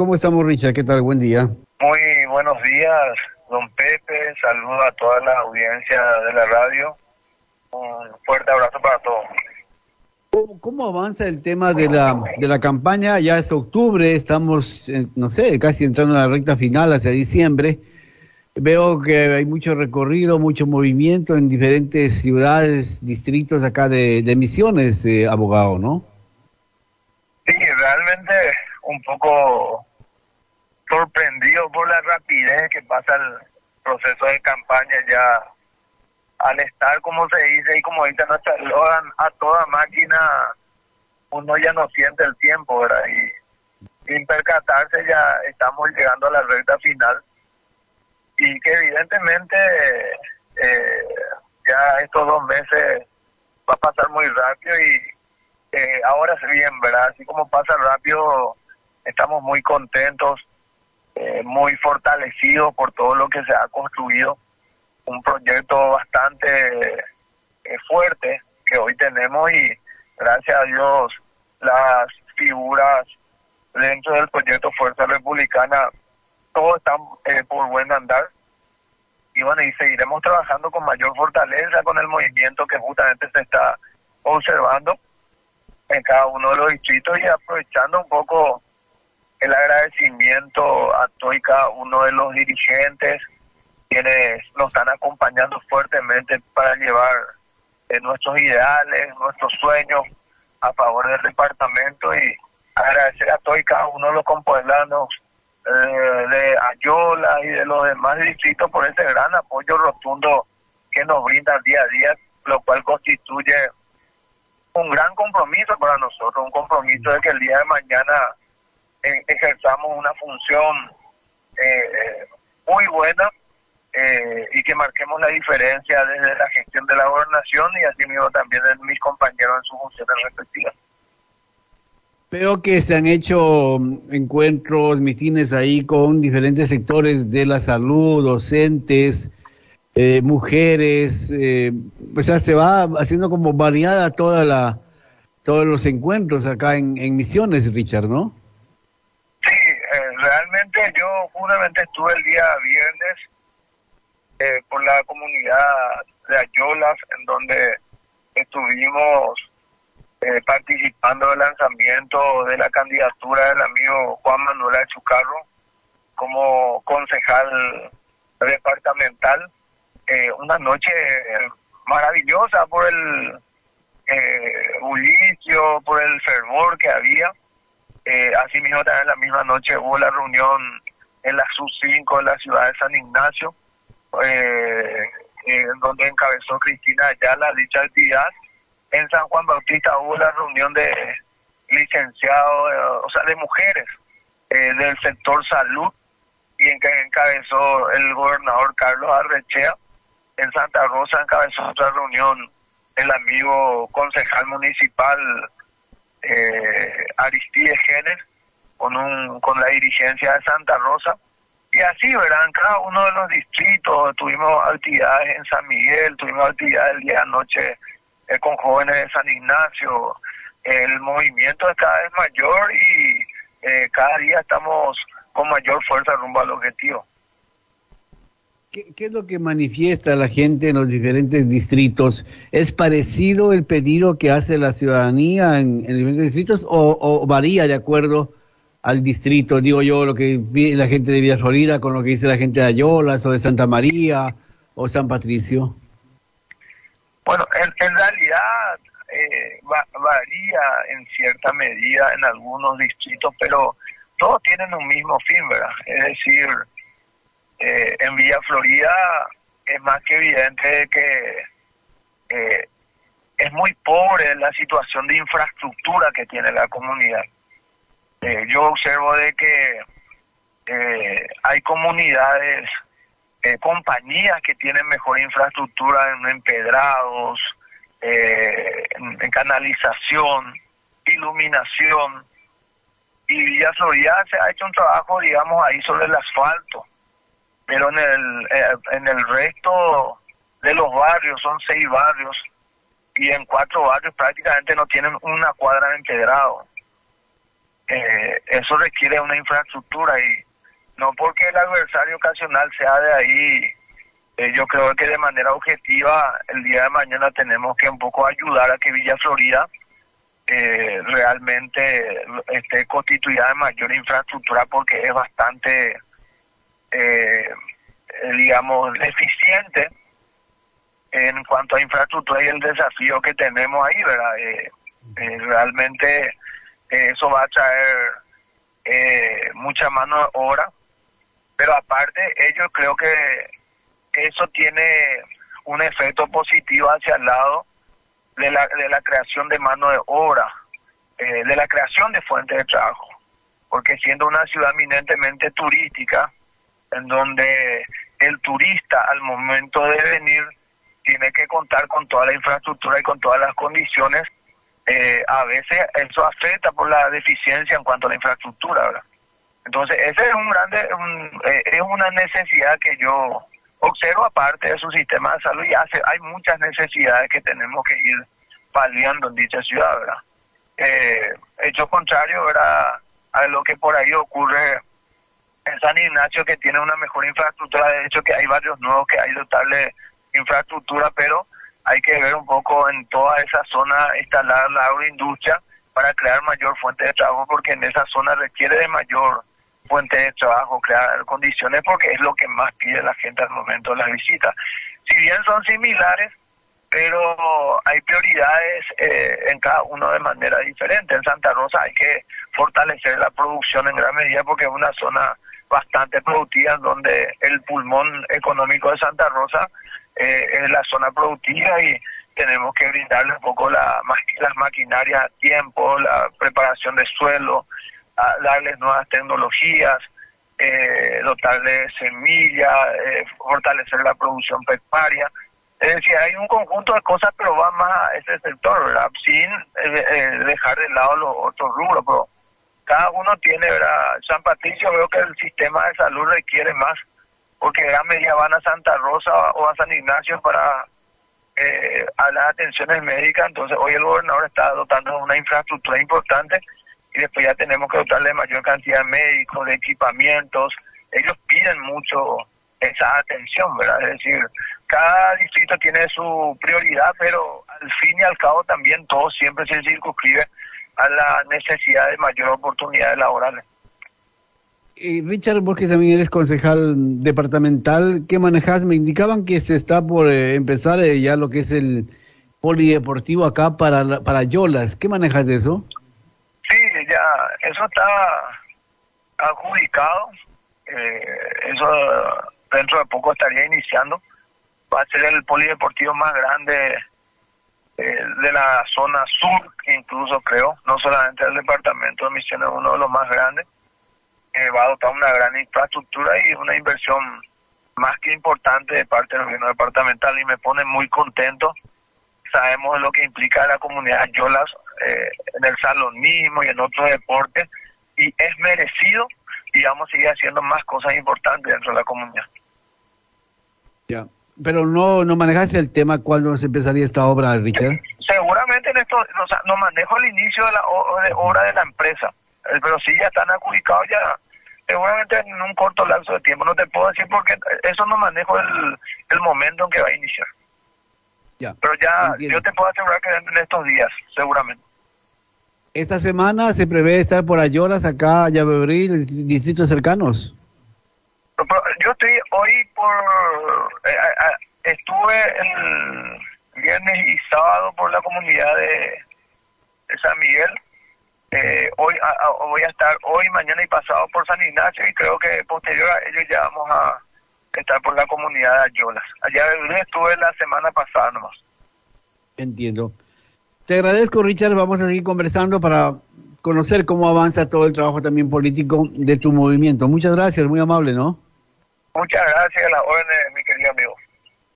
¿Cómo estamos, Richard? ¿Qué tal? Buen día. Muy buenos días, don Pepe. Saludo a toda la audiencia de la radio. Un fuerte abrazo para todos. ¿Cómo avanza el tema de la campaña? Ya es octubre, estamos, no sé, casi entrando en la recta final hacia diciembre. Veo que hay mucho recorrido, mucho movimiento en diferentes ciudades, distritos acá de Misiones, abogado, ¿no? Sí, realmente un poco sorprendido por la rapidez que pasa el proceso de campaña ya. Al estar, como se dice, y como dice nuestra eslogan, a toda máquina, uno ya no siente el tiempo, ¿verdad? Y sin percatarse ya estamos llegando a la recta final. Y que evidentemente ya estos 2 meses va a pasar muy rápido y ahora sí bien, ¿verdad? Así como pasa rápido, estamos muy contentos, muy fortalecidos por todo lo que se ha construido. Un proyecto bastante fuerte que hoy tenemos y gracias a Dios las figuras dentro del proyecto Fuerza Republicana todos están por buen andar y bueno, y seguiremos trabajando con mayor fortaleza con el movimiento que justamente se está observando en cada uno de los distritos y aprovechando un poco el agradecimiento a todo y cada uno de los dirigentes quienes nos están acompañando fuertemente para llevar nuestros ideales, nuestros sueños a favor del departamento y agradecer a todos y cada uno de los compueblanos de Ayola y de los demás distritos por ese gran apoyo rotundo que nos brindan día a día, lo cual constituye un gran compromiso para nosotros, un compromiso de que el día de mañana ejerzamos una función muy buena y que marquemos la diferencia desde la gestión de la gobernación y así mismo también de mis compañeros en sus funciones respectivas. Veo que se han hecho encuentros, mitines ahí con diferentes sectores de la salud, docentes, mujeres, o sea, se va haciendo como variada todos los encuentros acá en Misiones, Richard, ¿no? Sí, realmente yo justamente estuve el día viernes por la comunidad de Ayolas, en donde estuvimos participando del lanzamiento de la candidatura del amigo Juan Manuel Achucarro como concejal departamental. Una noche maravillosa por el bullicio, por el fervor que había. Asimismo también la misma noche hubo la reunión en la SUB-5 de la ciudad de San Ignacio, donde encabezó Cristina Ayala dicha actividad. En San Juan Bautista hubo la reunión de licenciados, o sea, de mujeres del sector salud, y en que encabezó el gobernador Carlos Arrechea. En Santa Rosa encabezó otra reunión el amigo concejal municipal Aristides Genes con la dirigencia de Santa Rosa. Y así, ¿verdad? En cada uno de los distritos tuvimos actividades en San Miguel, tuvimos actividades el día de anoche con jóvenes de San Ignacio. El movimiento es cada vez mayor y cada día estamos con mayor fuerza rumbo al objetivo. ¿Qué es lo que manifiesta la gente en los diferentes distritos? ¿Es parecido el pedido que hace la ciudadanía en diferentes distritos o varía de acuerdo al distrito? Digo yo, lo que dice la gente de Villa Florida con lo que dice la gente de Ayolas o de Santa María o San Patricio. Bueno, en realidad varía en cierta medida en algunos distritos, pero todos tienen un mismo fin, ¿verdad? Es decir, en Villa Florida es más que evidente que es muy pobre la situación de infraestructura que tiene la comunidad. Yo observo de que hay comunidades, compañías que tienen mejor infraestructura en empedrados, en canalización, iluminación, y Villa Florida se ha hecho un trabajo, digamos, ahí sobre el asfalto, pero en el resto de los barrios, son 6 barrios, y en 4 barrios prácticamente no tienen una cuadra de empedrado. eso requiere una infraestructura y no porque el adversario ocasional sea de ahí. Yo creo que de manera objetiva el día de mañana tenemos que un poco ayudar a que Villa Florida realmente esté constituida de mayor infraestructura porque es bastante, digamos, deficiente en cuanto a infraestructura y el desafío que tenemos ahí, ¿verdad? Realmente eso va a traer mucha mano de obra, pero aparte yo creo que eso tiene un efecto positivo hacia el lado de la creación de mano de obra, de la creación de fuentes de trabajo, porque siendo una ciudad eminentemente turística, en donde el turista al momento de venir tiene que contar con toda la infraestructura y con todas las condiciones, a veces eso afecta por la deficiencia en cuanto a la infraestructura, ¿verdad? Entonces ese es es una necesidad que yo observo aparte de su sistema de salud y hay muchas necesidades que tenemos que ir paliando en dicha ciudad, ¿verdad? Hecho contrario, ¿verdad?, a lo que por ahí ocurre en San Ignacio, que tiene una mejor infraestructura. De hecho que hay varios nuevos que hay dotarle infraestructura, pero hay que ver un poco en toda esa zona instalar la agroindustria para crear mayor fuente de trabajo, porque en esa zona requiere de mayor fuente de trabajo, crear condiciones, porque es lo que más pide la gente al momento de las visitas. Si bien son similares, pero hay prioridades en cada uno de manera diferente. En Santa Rosa hay que fortalecer la producción en gran medida porque es una zona bastante productiva, donde el pulmón económico de Santa Rosa es la zona productiva, y tenemos que brindarle un poco las maquinarias a tiempo, la preparación de suelo, darles nuevas tecnologías, dotarles semillas, fortalecer la producción pecuaria. Es decir, hay un conjunto de cosas, pero va más a ese sector, ¿verdad?, sin dejar de lado los otros rubros, pero cada uno tiene, ¿verdad? San Patricio, veo que el sistema de salud requiere más, porque gran medida van a Santa Rosa o a San Ignacio para a las atenciones médicas. Entonces hoy el gobernador está dotando de una infraestructura importante y después ya tenemos que dotarle mayor cantidad de médicos, de equipamientos. Ellos piden mucho esa atención, ¿verdad? Es decir, cada distrito tiene su prioridad, pero al fin y al cabo también todo siempre se circunscribe a la necesidad de mayor oportunidades laborales. Richard, vos que también eres concejal departamental, ¿qué manejas? Me indicaban que se está por empezar ya lo que es el polideportivo acá para Yolas. ¿Qué manejas de eso? Sí, ya, eso está adjudicado. Eso dentro de poco estaría iniciando. Va a ser el polideportivo más grande de la zona sur, incluso creo, no solamente del departamento de Misiones, uno de los más grandes. Va a dotar una gran infraestructura y una inversión más que importante de parte del gobierno departamental, y me pone muy contento. Sabemos lo que implica la comunidad Yolas en el salonismo y en otros deportes, y es merecido, y vamos a seguir haciendo más cosas importantes dentro de la comunidad. Ya, pero no manejas el tema cuándo se empezaría esta obra, Richard. Seguramente en esto, o sea, no manejo el inicio de la obra de la empresa, pero sí ya están adjudicados ya, seguramente en un corto lapso de tiempo. No te puedo decir porque eso no manejo el momento en que va a iniciar. Ya, pero ya entiendo. Yo te puedo asegurar que en estos días, seguramente. Esta semana se prevé estar por Ayolas, acá, Llavebril, distritos cercanos. Pero yo estoy hoy estuve el viernes y sábado por la comunidad de San Miguel. Hoy voy a estar hoy, mañana y pasado por San Ignacio, y creo que posterior a ello ya vamos a estar por la comunidad de Ayolas. Allá estuve la semana pasada nomás. Entiendo. Te agradezco, Richard. Vamos a seguir conversando para conocer cómo avanza todo el trabajo también político de tu movimiento. Muchas gracias, muy amable, ¿no? Muchas gracias a las órdenes, mi querido amigo.